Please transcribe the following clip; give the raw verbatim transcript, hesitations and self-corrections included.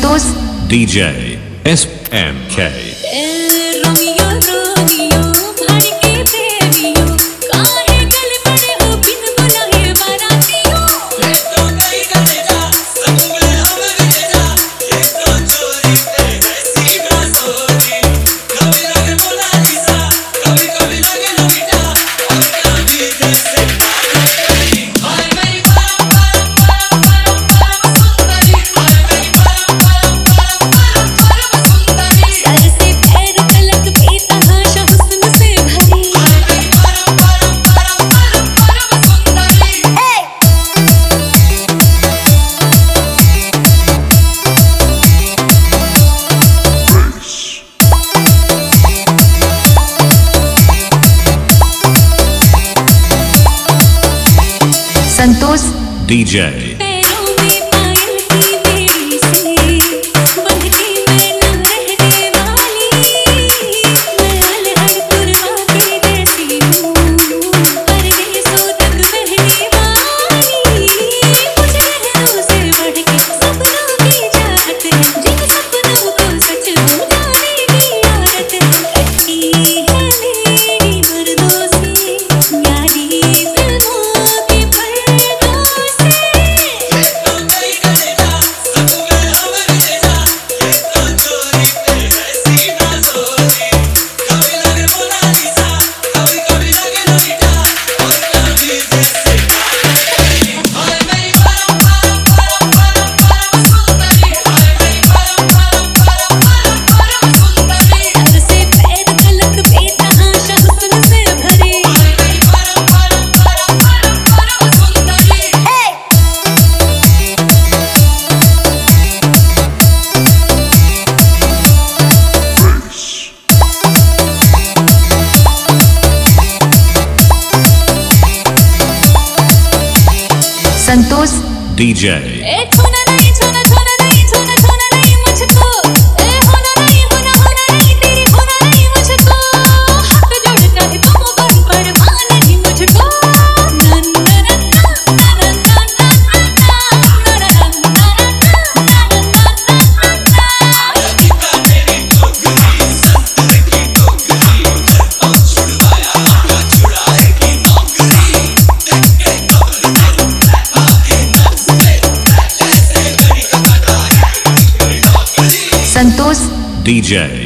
Santosh DJ S M K Romeo Romeo भड़के बेबियो काहे गल पड़े हो बिन बुलाए बारातियों ये तो कहीं करे जा सब में हम भी जा ये तो चोरी पे ऐसी ना सोरी कभी लगे मोनालिसा कभी कभी लगे लोबिटा और कभी जैसे हाय मेरी परम परम परम परम सुंदरी हाय मेरी परम परम परम परम सुंदरी सर से पैर तलक बेतहाशा हुस्न से भरी हाय मेरी परम परम परम परम सुंदरी संतोष डीजे पैरों में पायल की बेड़ी से बंध के मैं ना रहने वाली मैं अलहड़ कुर्बा के जैसी हूँ परदेसों तक बहने वाली मुझे लहरों से बढ़ के सपनों की चाहत है जिन सपनों को सच हो जाने की आदत है कटी है मेरी मर्दों से यारी फिल्मों के पर्दों से ये तो कहीं करे जा सब में हम भी जा ये तो चोरी पे ऐसी ना सोरी कभी लगे मोनालिसा कभी कभी लगे लोबिटा और कभी जैसे हाय मेरी परम परम परम परम सुंदरी हाय मेरी परम परम परम परम सुंदरी सर से पैर तलक बेतहाशा हुस्न से भरी हाय मेरी परम परम परम परम सुंदरी संतोष डीजे ए छूना नहीं छूना छूना नहीं छूना छूना नहीं मुझको ए होना नहीं होना होना नहीं तेरी होना नहीं मुझको हाथ जोड़ता है तुम बन परवाह नहीं मुझको ना ना ना ना ना ना ना संतोष डीजे